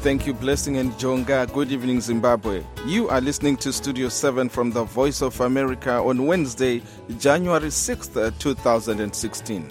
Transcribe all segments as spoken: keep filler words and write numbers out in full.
Thank you, Blessing and Jonga. Good evening, Zimbabwe. You are listening to Studio seven from the Voice of America on Wednesday, January sixth, twenty sixteen.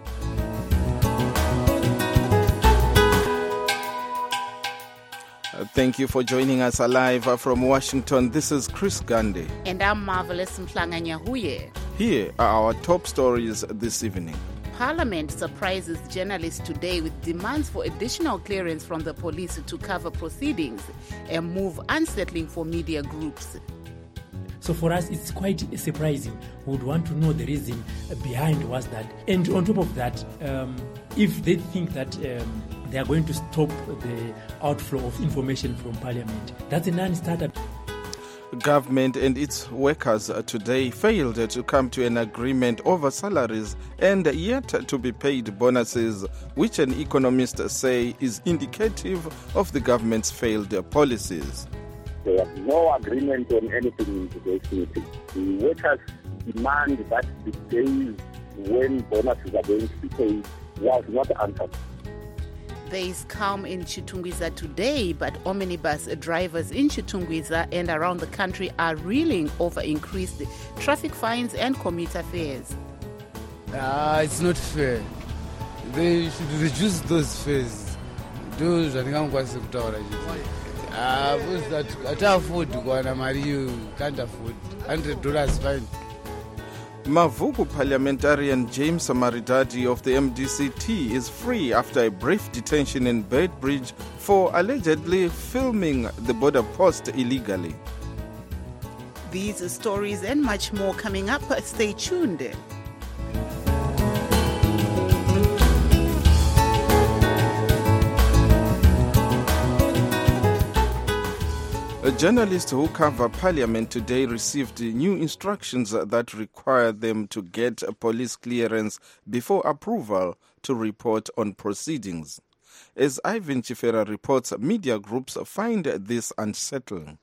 Thank you for joining us live from Washington. This is Chris Gandhi. And I'm Marvelous Mhlanga-Nyahuye. Here are our top stories this evening. Parliament surprises journalists today with demands for additional clearance from the police to cover proceedings, a move unsettling for media groups. So for us, it's quite surprising. We would want to know the reason behind was that. And on top of that, um, if they think that um, they are going to stop the outflow of information from Parliament, that's a non-starter. Government and its workers today failed to come to an agreement over salaries and yet to be paid bonuses, which an economist say is indicative of the government's failed policies. There was no agreement on anything in today's meeting. The workers demand that the days when bonuses are going to be paid was not answered. There is calm in Chitungwiza today, but omnibus drivers in Chitungwiza and around the country are reeling over increased traffic fines and commuter fares. Uh, it's not fair. They should reduce those fares. Those I think I'm going to talk about. Ah, because that I can't afford to go on you can't afford. one hundred dollars fine. Mavuku parliamentarian James Maridadi of the M D C T is free after a brief detention in Beitbridge for allegedly filming the border post illegally. These stories and much more coming up. Stay tuned. Journalists who cover Parliament today received new instructions that require them to get a police clearance before approval to report on proceedings. As Ivan Chifera reports, media groups find this unsettling.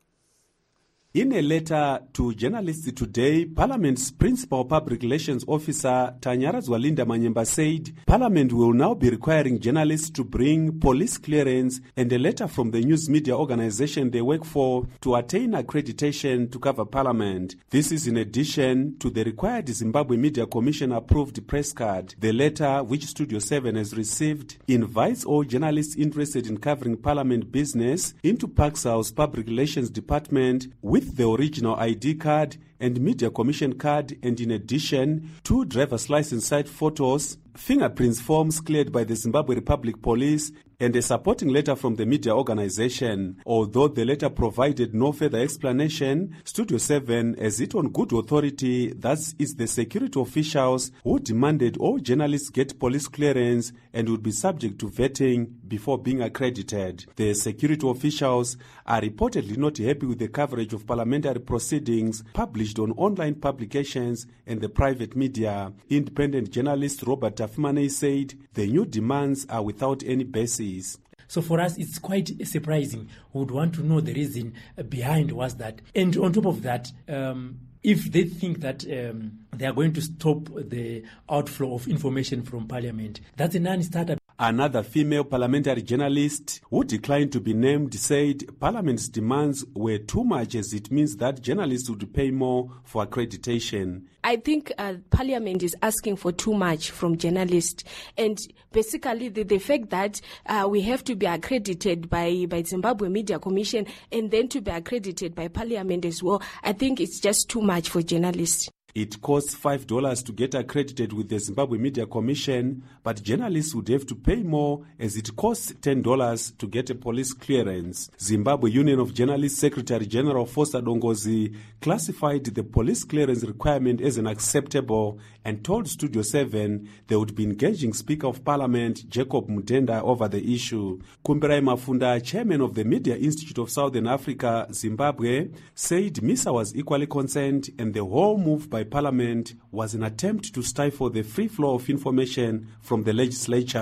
In a letter to journalists today, Parliament's principal public relations officer, Tanyara Zwalinda Manyemba, said Parliament will now be requiring journalists to bring police clearance and a letter from the news media organization they work for to attain accreditation to cover Parliament. This is in addition to the required Zimbabwe Media Commission approved press card. The letter, which Studio seven has received, invites all journalists interested in covering Parliament business into Parks House Public Relations Department with the original I D card and Media Commission card, and in addition, two driver's license side photos, fingerprints forms cleared by the Zimbabwe Republic Police, and a supporting letter from the media organization. Although the letter provided no further explanation, Studio seven has it on good authority that it's the security officials who demanded all journalists get police clearance and would be subject to vetting before being accredited. The security officials are reportedly not happy with the coverage of parliamentary proceedings published on online publications and the private media. Independent journalist Robert Tafimane said the new demands are without any basis. So for us, it's quite surprising. We would want to know the reason behind was that. And on top of that, um, if they think that um, they are going to stop the outflow of information from Parliament, that's a non-starter. Another female parliamentary journalist who declined to be named said Parliament's demands were too much, as it means that journalists would pay more for accreditation. I think uh, Parliament is asking for too much from journalists, and basically the, the fact that uh, we have to be accredited by, by Zimbabwe Media Commission and then to be accredited by Parliament as well, I think it's just too much for journalists. It costs five dollars to get accredited with the Zimbabwe Media Commission, but journalists would have to pay more as it costs ten dollars to get a police clearance. Zimbabwe Union of Journalists Secretary General Foster Dongozi classified the police clearance requirement as unacceptable and told Studio seven they would be engaging Speaker of Parliament Jacob Mutenda over the issue. Kumbirai Mafunda, chairman of the Media Institute of Southern Africa, Zimbabwe, said MISA was equally concerned and the whole move by Parliament was an attempt to stifle the free flow of information from the legislature.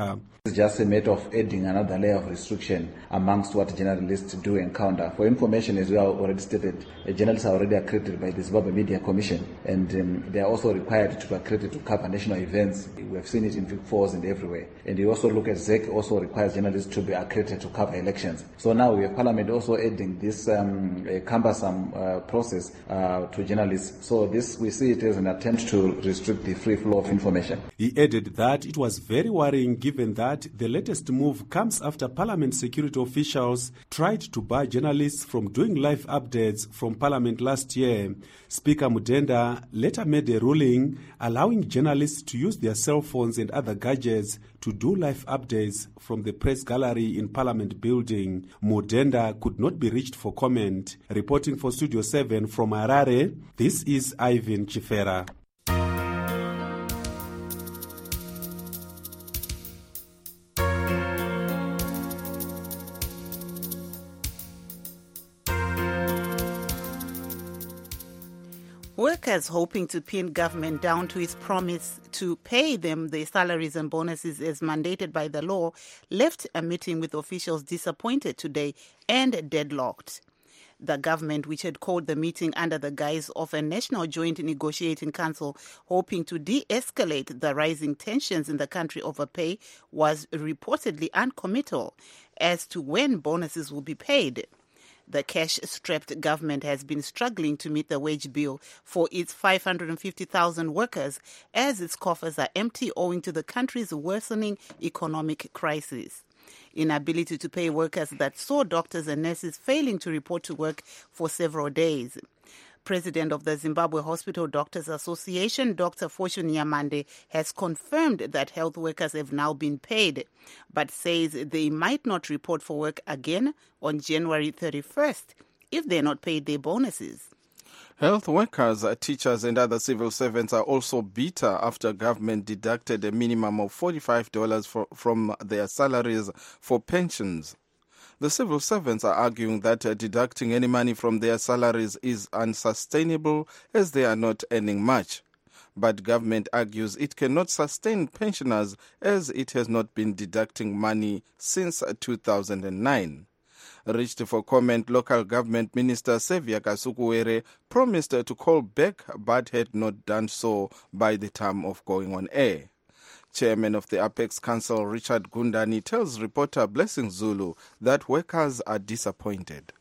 It's just a matter of adding another layer of restriction amongst what journalists do encounter. For information, as we have already stated, journalists are already accredited by the Zimbabwe Media Commission, and um, they are also required to be accredited to cover national events. We have seen it in Vic Falls and everywhere. And you also look at Z E C, also requires journalists to be accredited to cover elections. So now we have Parliament also adding this um, cumbersome uh, process uh, to journalists. So this, we see it as an attempt to restrict the free flow of information. He added that it was very worrying given that the latest move comes after Parliament security officials tried to bar journalists from doing live updates from Parliament last year. Speaker Mudenda later made a ruling allowing journalists to use their cell phones and other gadgets to do live updates from the press gallery in Parliament building. Mudenda could not be reached for comment. Reporting for Studio seven from Harare, this is Ivan Chifera. Workers hoping to pin government down to its promise to pay them their salaries and bonuses as mandated by the law left a meeting with officials disappointed today and deadlocked. The government, which had called the meeting under the guise of a National Joint Negotiating Council hoping to de-escalate the rising tensions in the country over pay, was reportedly uncommittal as to when bonuses will be paid. The cash-strapped government has been struggling to meet the wage bill for its five hundred fifty thousand workers as its coffers are empty owing to the country's worsening economic crisis. Inability to pay workers that saw doctors and nurses failing to report to work for several days. President of the Zimbabwe Hospital Doctors Association, Doctor Fortune Nyamande, has confirmed that health workers have now been paid, but says they might not report for work again on January thirty-first if they're not paid their bonuses. Health workers, teachers and other civil servants are also bitter after government deducted a minimum of forty-five dollars for, from their salaries for pensions. The civil servants are arguing that uh, deducting any money from their salaries is unsustainable as they are not earning much. But government argues it cannot sustain pensioners as it has not been deducting money since two thousand nine. Reached for comment, local government minister Sevia Kasukuwere promised to call back but had not done so by the time of going on air. Chairman of the Apex Council, Richard Gundani, tells reporter Blessing Zulu that workers are disappointed.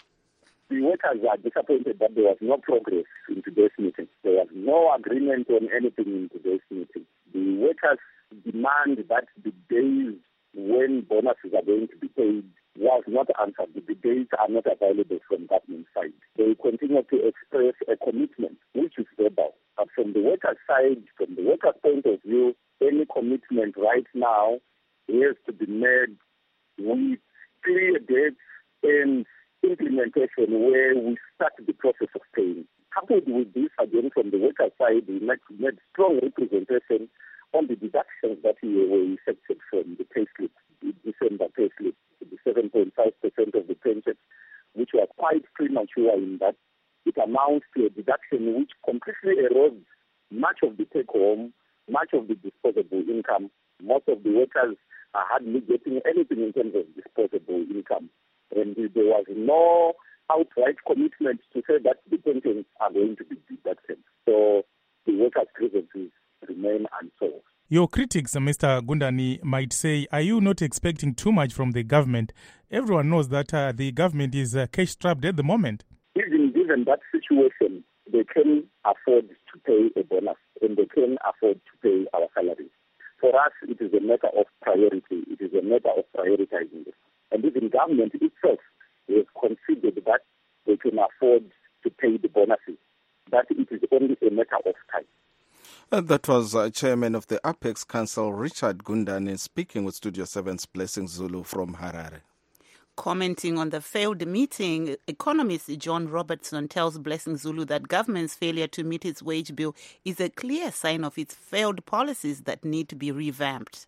The workers are disappointed that there was no progress in today's meeting. There was no agreement on anything in today's meeting. The workers demand that the days when bonuses are going to be paid was not answered. The dates are not available from government side. They continue to express a commitment, which is verbal. But from the workers' side, from the workers' point of view, any commitment right now has to be made with clear dates and implementation where we start the process of paying. Coupled with this, again, from the workers' side, we made strong representation on the deductions that were effected from the payslip, the December payslip, the seven point five percent of the pension, which were quite premature in that it amounts to a deduction which completely erodes much of the take-home, much of the disposable income. Most of the workers are hardly getting anything in terms of disposable income. And there was no outright commitment to say that the pensions are going to be deducted. So the workers' grievances remain unsolved. Your critics, Mister Gundani, might say, are you not expecting too much from the government? Everyone knows that uh, the government is uh, cash-strapped at the moment. Even given that situation, they can afford to pay a bonus and they can afford to pay our salaries. For us, it is a matter of priority. It is a matter of prioritizing it. And even government itself has considered that they can afford to pay the bonuses, that it is only a matter of time. Uh, that was uh, Chairman of the Apex Council, Richard Gundani, speaking with Studio seven's Blessing Zulu from Harare. Commenting on the failed meeting, economist John Robertson tells Blessing Zulu that government's failure to meet its wage bill is a clear sign of its failed policies that need to be revamped.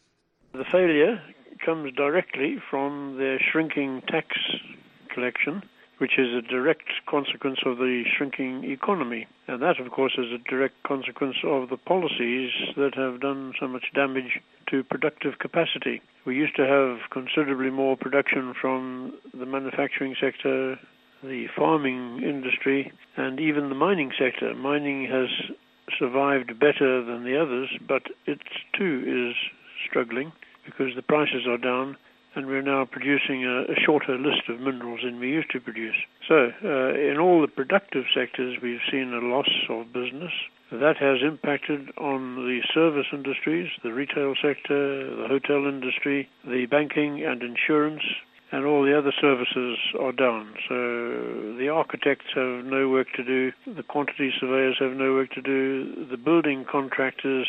The failure comes directly from their shrinking tax collection, which is a direct consequence of the shrinking economy. And that, of course, is a direct consequence of the policies that have done so much damage to productive capacity. We used to have considerably more production from the manufacturing sector, the farming industry, and even the mining sector. Mining has survived better than the others, but it too is struggling because the prices are down, and we're now producing a, a shorter list of minerals than we used to produce. So, uh, in all the productive sectors, we've seen a loss of business. That has impacted on the service industries, the retail sector, the hotel industry, the banking and insurance, and all the other services are down. So the architects have no work to do, the quantity surveyors have no work to do, the building contractors,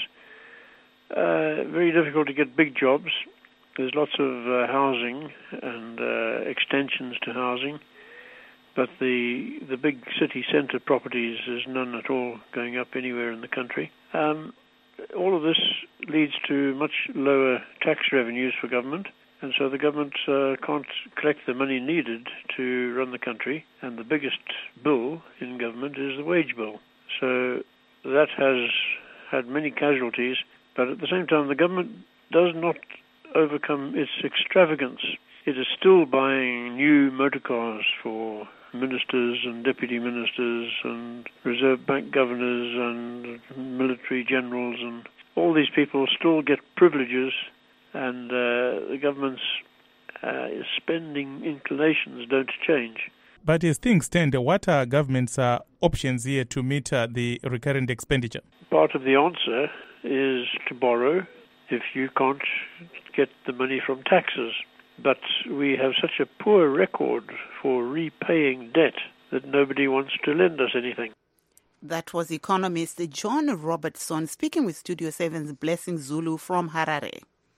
uh, very difficult to get big jobs. There's lots of uh, housing and uh, extensions to housing, but the the big city centre properties, there's none at all going up anywhere in the country. Um, all of this leads to much lower tax revenues for government, and so the government uh, can't collect the money needed to run the country, and the biggest bill in government is the wage bill. So that has had many casualties, but at the same time the government does not overcome its extravagance. It is still buying new motor cars for ministers and deputy ministers and Reserve Bank governors and military generals, and all these people still get privileges, and uh, the government's uh, spending inclinations don't change. But as things stand, what are government's uh, options here to meet uh, the recurrent expenditure? Part of the answer is to borrow if you can't get the money from taxes. But we have such a poor record for repaying debt that nobody wants to lend us anything. That was economist John Robertson speaking with Studio seven's Blessing Zulu from Harare.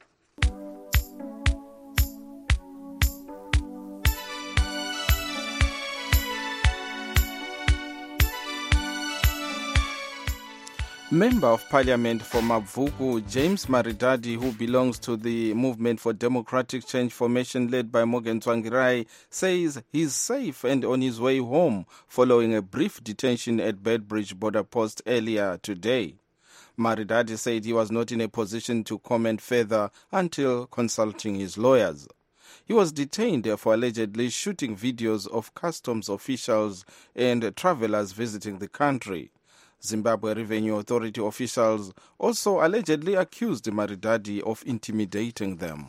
Member of Parliament for Mavuku, James Maridadi, who belongs to the Movement for Democratic Change formation led by Morgan Tsvangirai, says he's safe and on his way home following a brief detention at Bedbridge border post earlier today. Maridadi said he was not in a position to comment further until consulting his lawyers. He was detained for allegedly shooting videos of customs officials and travelers visiting the country. Zimbabwe Revenue Authority officials also allegedly accused Maridadi of intimidating them.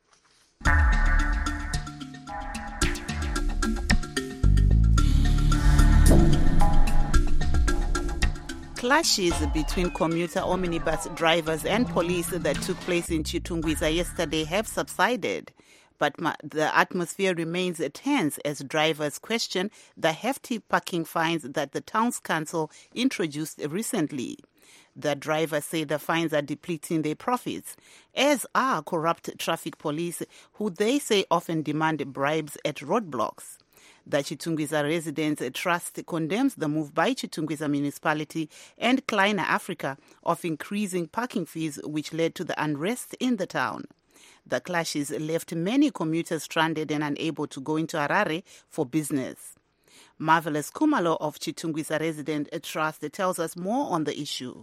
Clashes between commuter omnibus drivers and police that took place in Chitungwiza yesterday have subsided, but the atmosphere remains tense as drivers question the hefty parking fines that the town's council introduced recently. The drivers say the fines are depleting their profits, as are corrupt traffic police, who they say often demand bribes at roadblocks. The Chitungwiza Residents Trust condemns the move by Chitungwiza Municipality and Kleiner Africa of increasing parking fees, which led to the unrest in the town. The clashes left many commuters stranded and unable to go into Harare for business. Marvelous Kumalo of Chitungwiza Resident Trust tells us more on the issue.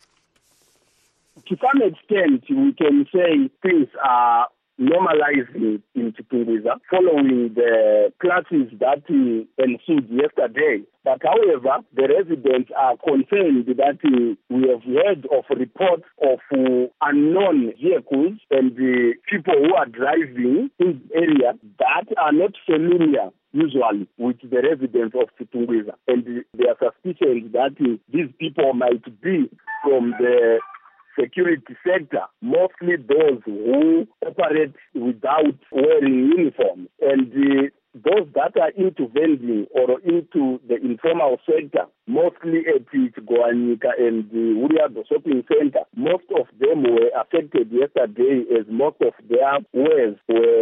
To some extent, we can say things are normalizing in Chitungwiza following the clashes that ensued yesterday. But however, the residents are concerned that uh, we have heard of reports of uh, unknown vehicles and the uh, people who are driving in the area that are not familiar usually with the residents of Chitungwiza. And uh, there are suspicions that uh, these people might be from the security sector, mostly those who operate without wearing uniforms. And uh, those that are into vending or into the informal sector, mostly at Goanika and the Uriado shopping center, most of them were affected yesterday as most of their wares were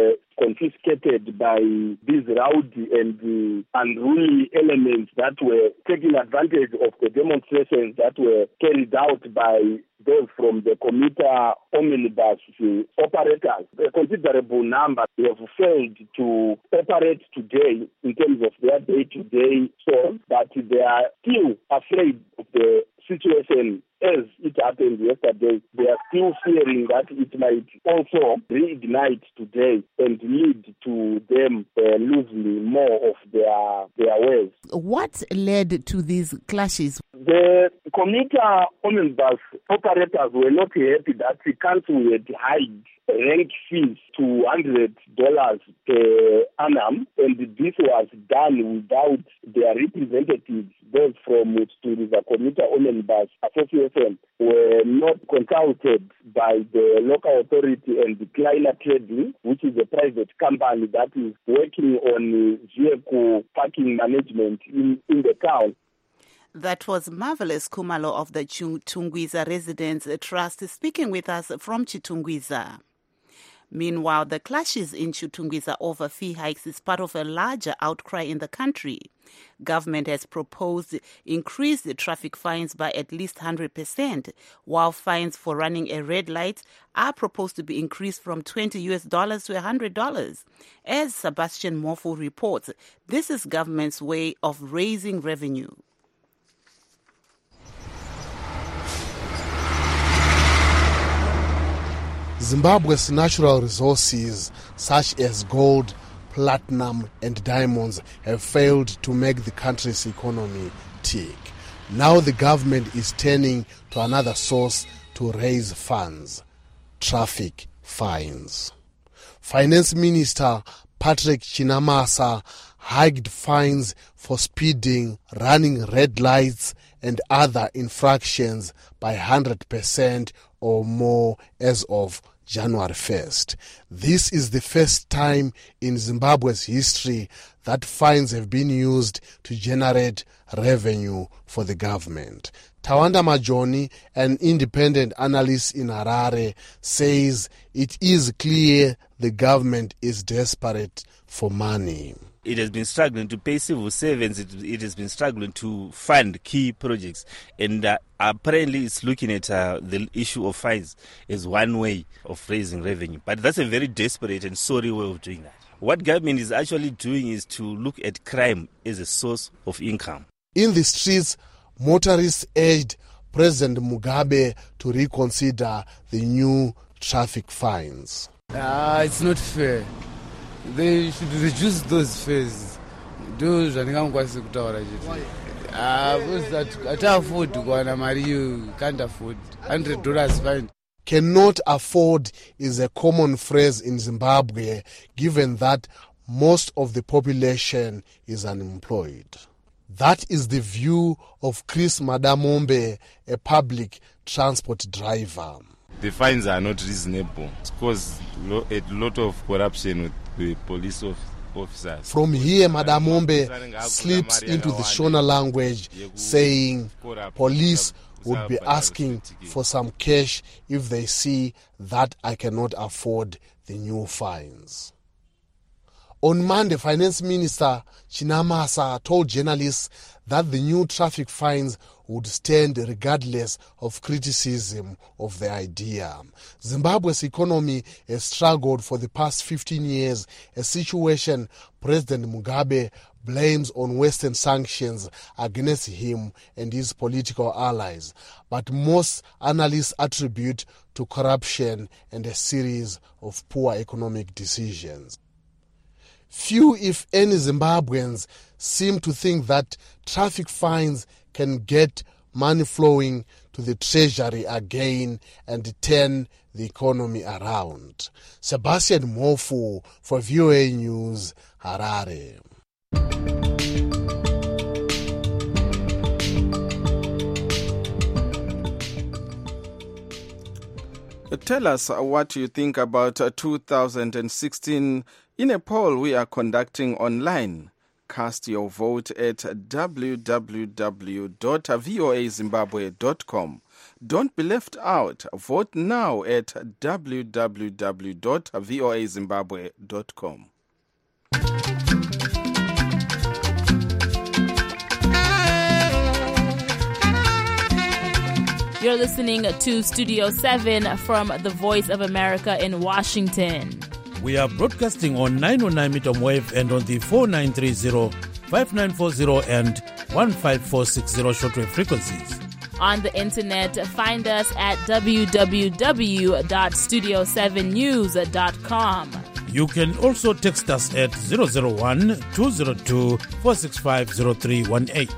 confiscated by these rowdy and uh, unruly elements that were taking advantage of the demonstrations that were carried out by those from the commuter omnibus operators. A considerable number have failed to operate today in terms of their day-to-day source, but they are still afraid of the situation as it happened yesterday. They are still fearing that it might also reignite today and lead to them uh, losing more of their their ways. What led to these clashes? The commuter omnibus operators were not happy that the council had hiked rank fees to one hundred dollars per annum, and this was done without their representatives. Those from the Commuter Omnibus Association were not consulted by the local authority and the Kleiner Trading, which is a private company that is working on vehicle parking management in, in the town. That was Marvelous Kumalo of the Chitungwiza Residents Trust speaking with us from Chitungwiza. Meanwhile, the clashes in Chitungwiza over fee hikes is part of a larger outcry in the country. Government has proposed increase the traffic fines by at least one hundred percent, while fines for running a red light are proposed to be increased from twenty US dollars to one hundred dollars. As Sebastian Mofu reports, this is government's way of raising revenue. Zimbabwe's natural resources, such as gold, platinum and diamonds, have failed to make the country's economy tick. Now the government is turning to another source to raise funds: traffic fines. Finance Minister Patrick Chinamasa hiked fines for speeding, running red lights and other infractions by one hundred percent or more as of January first. This is the first time in Zimbabwe's history that fines have been used to generate revenue for the government. Tawanda Majoni, an independent analyst in Harare, says it is clear the government is desperate for money. It has been struggling to pay civil servants. It, it has been struggling to fund key projects. And uh, apparently it's looking at uh, the issue of fines as one way of raising revenue. But that's a very desperate and sorry way of doing that. What government is actually doing is to look at crime as a source of income. In the streets, motorists urged President Mugabe to reconsider the new traffic fines. Ah, it's not fair. They should reduce those fares. Do zvandingamukwanisi kutaura chete. Ah, because that ata afford kuwana mari you can't afford. one hundred dollars fine. Cannot afford is a common phrase in Zimbabwe, given that most of the population is unemployed. That is the view of Chris Madamombe, a public transport driver. The fines are not reasonable. It's caused a lot of corruption with the police officers. From here, Madamombe slips into the Shona language, saying police would be asking for some cash if they see that I cannot afford the new fines. On Monday, Finance Minister Chinamasa told journalists that the new traffic fines would stand regardless of criticism of the idea. Zimbabwe's economy has struggled for the past fifteen years, a situation President Mugabe blames on Western sanctions against him and his political allies. But most analysts attribute to corruption and a series of poor economic decisions. Few, if any, Zimbabweans seem to think that traffic fines can get money flowing to the treasury again and turn the economy around. Sebastian Mofu for V O A News, Harare. Tell us what you think about two thousand sixteen in a poll we are conducting online. Cast your vote at w w w dot voa zimbabwe dot com. Don't be left out. Vote now at w w w dot voa zimbabwe dot com. You're listening to Studio seven from the Voice of America in Washington. We are broadcasting on nine oh nine meter wave and on the four nine three zero, five nine four zero and one five four six zero shortwave frequencies. On the internet, find us at w w w dot studio seven news dot com. You can also text us at zero zero one, two zero two, four six five zero three one eight.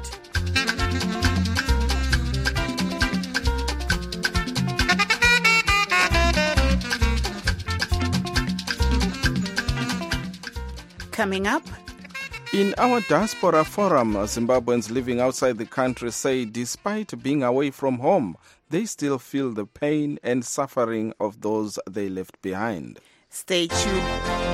Coming up, in our diaspora forum, Zimbabweans living outside the country say despite being away from home, they still feel the pain and suffering of those they left behind. Stay tuned.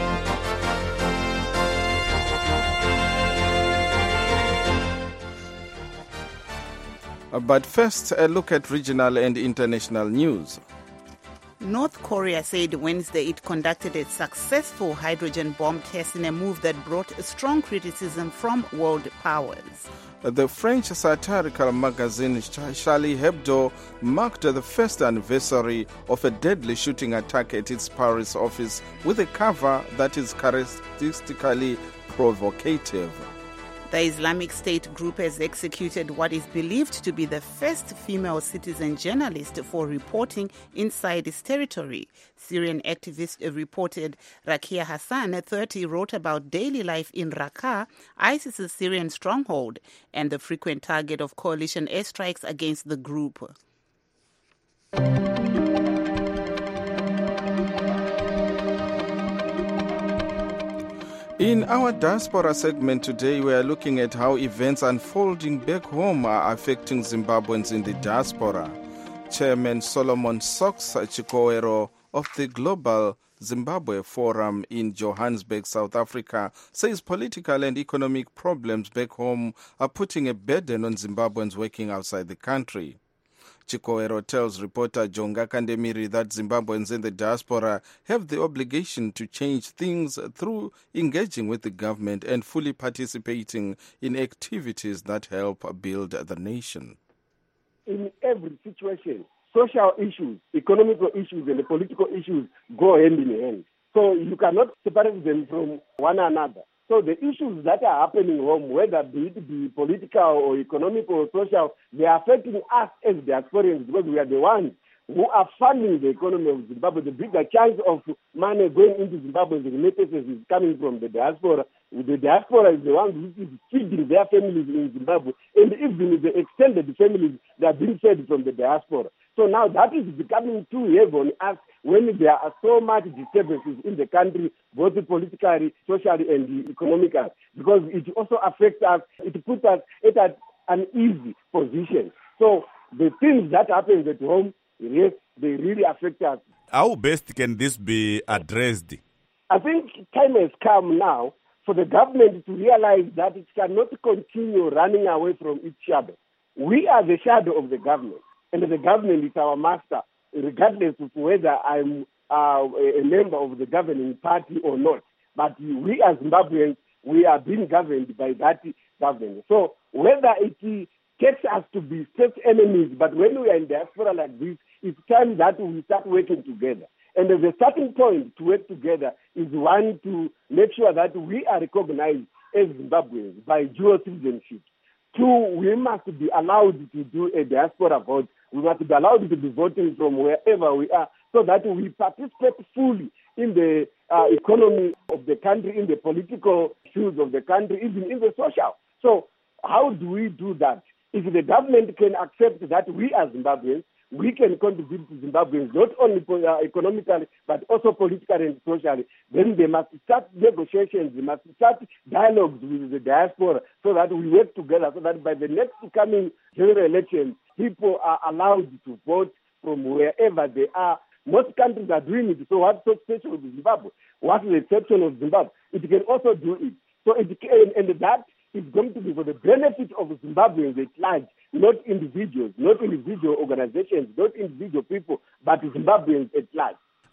But first, a look at regional and international news. North Korea said Wednesday it conducted a successful hydrogen bomb test in a move that brought strong criticism from world powers. The French satirical magazine Charlie Hebdo marked the first anniversary of a deadly shooting attack at its Paris office with a cover that is characteristically provocative. The Islamic State group has executed what is believed to be the first female citizen journalist for reporting inside its territory. Syrian activist reported Rakia Hassan, thirty, wrote about daily life in Raqqa, ISIS's Syrian stronghold, and the frequent target of coalition airstrikes against the group. In our diaspora segment today, we are looking at how events unfolding back home are affecting Zimbabweans in the diaspora. Chairman Solomon Sox Chikoero of the Global Zimbabwe Forum in Johannesburg, South Africa, says political and economic problems back home are putting a burden on Zimbabweans working outside the country. Chikoero tells reporter Jonga Kandemiri that Zimbabweans in the diaspora have the obligation to change things through engaging with the government and fully participating in activities that help build the nation. In every situation, social issues, economical issues, and the political issues go hand in hand. So you cannot separate them from one another. So the issues that are happening home, whether it be political or economic or social, they are affecting us as diasporians because we are the ones who are funding the economy of Zimbabwe. The bigger chance of money going into Zimbabwe, the remittances is coming from the diaspora. The diaspora is the one who is feeding their families in Zimbabwe, and even the extended families that are being fed from the diaspora. So now that is becoming too heavy on us when there are so much disturbances in the country, both politically, socially, and economically, because it also affects us, it puts us at an easy position. So the things that happen at home, yes, they really affect us. How best can this be addressed? I think time has come now for the government to realize that it cannot continue running away from its shadow. We are the shadow of the government, and the government is our master, regardless of whether I'm uh, a member of the governing party or not. But we as Zimbabweans, we are being governed by that government. So whether it takes us to be state enemies, but when we are in diaspora like this, it's time that we start working together. And the starting point to work together is one, to make sure that we are recognized as Zimbabweans by dual citizenship. Two, we must be allowed to do a diaspora vote. We must be allowed to be voting from wherever we are so that we participate fully in the uh, economy of the country, in the political issues of the country, even in the social. So how do we do that? If the government can accept that we as Zimbabweans, we can contribute to Zimbabweans, not only uh, economically, but also politically and socially, then they must start negotiations, they must start dialogues with the diaspora so that we work together, so that by the next coming general elections, people are allowed to vote from wherever they are. Most countries are doing it, so what's so special with Zimbabwe? What's the exception of Zimbabwe? It can also do it. So it can, and that is going to be for the benefit of Zimbabweans at large, not individuals, not individual organizations, not individual people, but Zimbabweans at large.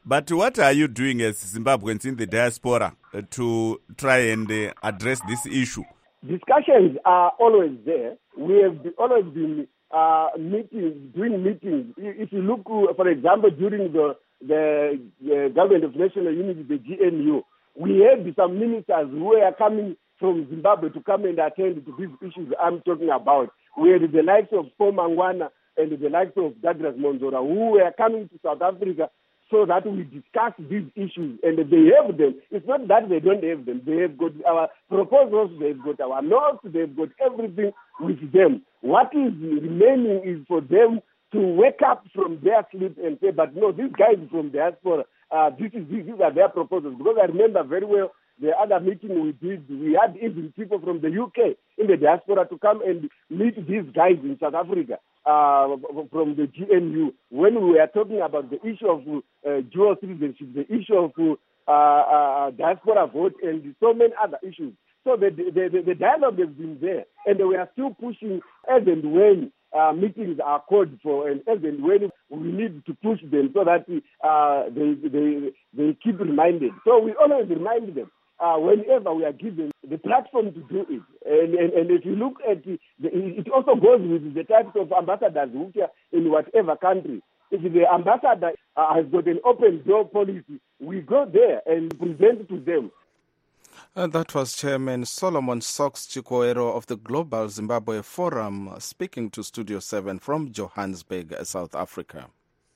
But what are you doing as Zimbabweans in the diaspora uh, to try and uh, address this issue? Discussions are always there. We have be, always been uh, meeting, doing meetings. If you look, for example, during the, the, the Government of National Unity, the G N U, we had some ministers who were coming from Zimbabwe to come and attend to these issues I'm talking about. We had the likes of Paul Mangwana and the likes of Douglas Monzora who were coming to South Africa so that we discuss these issues, and they have them. It's not that they don't have them. They have got our proposals, they've got our notes, they've got everything with them. What is remaining is for them to wake up from their sleep and say, but no, these guys from diaspora, uh, this is, these are their proposals. Because I remember very well the other meeting we did, we had even people from the U K in the diaspora to come and meet these guys in South Africa. Uh, from the G N U, when we were talking about the issue of uh, dual citizenship, the issue of uh, uh, diaspora vote, and so many other issues. So the, the, the, the dialogue has been there, and we are still pushing as and when uh, meetings are called for, and as and when we need to push them so that uh, they, they, they keep reminded. So we always remind them. Uh, whenever we are given the platform to do it. And, and, and if you look at it, it also goes with the types of ambassadors who are in whatever country. If the ambassador uh, has got an open door policy, we go there and present to them. And that was Chairman Solomon Sox Chikoero of the Global Zimbabwe Forum speaking to Studio seven from Johannesburg, South Africa.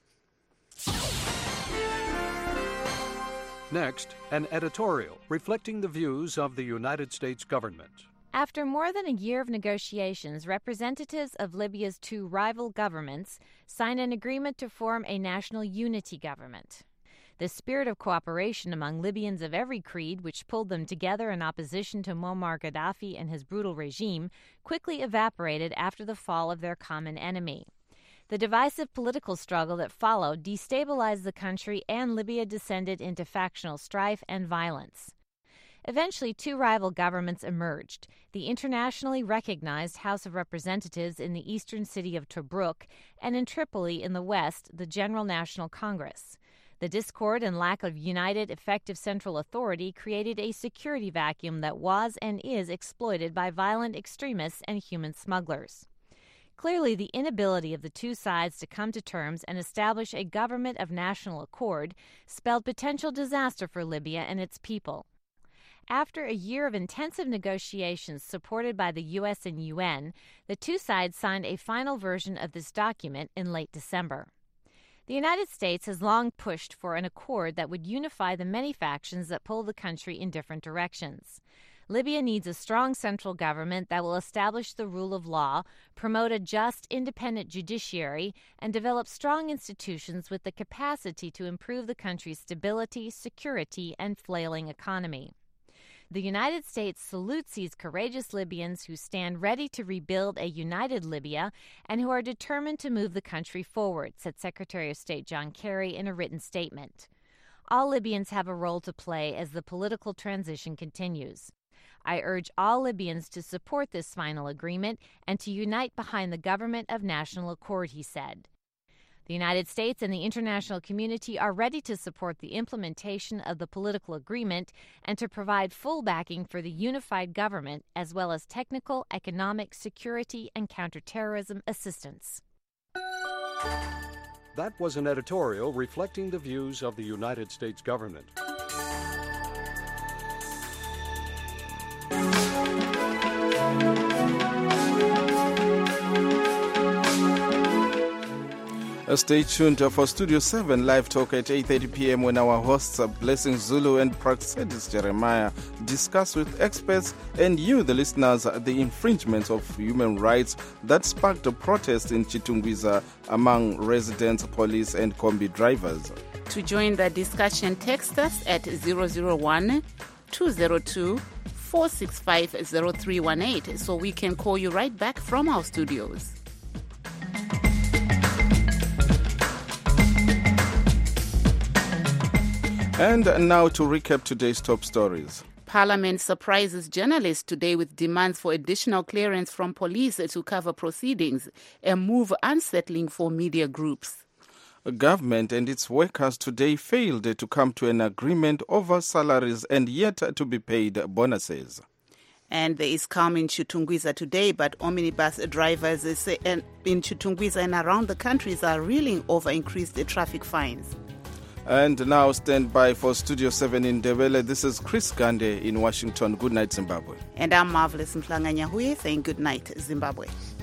Next, an editorial reflecting the views of the United States government. After more than a year of negotiations, representatives of Libya's two rival governments signed an agreement to form a national unity government. The spirit of cooperation among Libyans of every creed, which pulled them together in opposition to Muammar Gaddafi and his brutal regime, quickly evaporated after the fall of their common enemy. The divisive political struggle that followed destabilized the country, and Libya descended into factional strife and violence. Eventually, two rival governments emerged: the internationally recognized House of Representatives in the eastern city of Tobruk, and in Tripoli in the west, the General National Congress. The discord and lack of united, effective central authority created a security vacuum that was and is exploited by violent extremists and human smugglers. Clearly, the inability of the two sides to come to terms and establish a government of national accord spelled potential disaster for Libya and its people. After a year of intensive negotiations supported by the U S and U N, the two sides signed a final version of this document in late December. The United States has long pushed for an accord that would unify the many factions that pull the country in different directions. Libya needs a strong central government that will establish the rule of law, promote a just, independent judiciary, and develop strong institutions with the capacity to improve the country's stability, security, and flailing economy. The United States salutes these courageous Libyans who stand ready to rebuild a united Libya and who are determined to move the country forward, said Secretary of State John Kerry in a written statement. All Libyans have a role to play as the political transition continues. I urge all Libyans to support this final agreement and to unite behind the government of national accord, he said. The United States and the international community are ready to support the implementation of the political agreement and to provide full backing for the unified government, as well as technical, economic, security, and counterterrorism assistance. That was an editorial reflecting the views of the United States government. Stay tuned for Studio seven Live Talk at eight thirty p.m. when our hosts, Blessing Zulu and Praxedis Jeremiah, discuss with experts and you, the listeners, the infringements of human rights that sparked a protest in Chitungwiza among residents, police, and combi drivers. To join the discussion, text us at zero zero one, two zero two, four six five, zero three one eight so we can call you right back from our studios. And now to recap today's top stories. Parliament surprises journalists today with demands for additional clearance from police to cover proceedings, a move unsettling for media groups. Government and its workers today failed to come to an agreement over salaries and yet to be paid bonuses. And there is calm in Chitungwiza today, but omnibus drivers in Chitungwiza and around the countries are reeling over increased traffic fines. And now stand by for Studio seven in Ndebele. This is Chris Gande in Washington. Good night, Zimbabwe. And I'm Marvelous Mhlanga Nyahuye saying good night, Zimbabwe.